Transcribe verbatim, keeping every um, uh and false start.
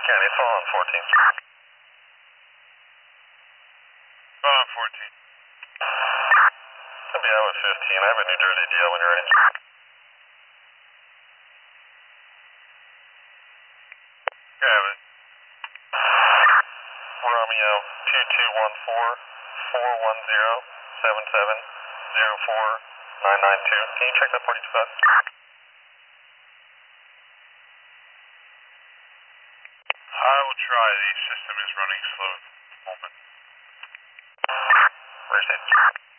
County, it's all on fourteen. Oh, on fourteen. I'll be out with fifteen. I have a New Jersey D L when you're ready. Have it. Romeo two two one four four one zero seven seven zero four nine nine two. Can you check that forty-two bus? I will try. The system is running slow at the moment. Received.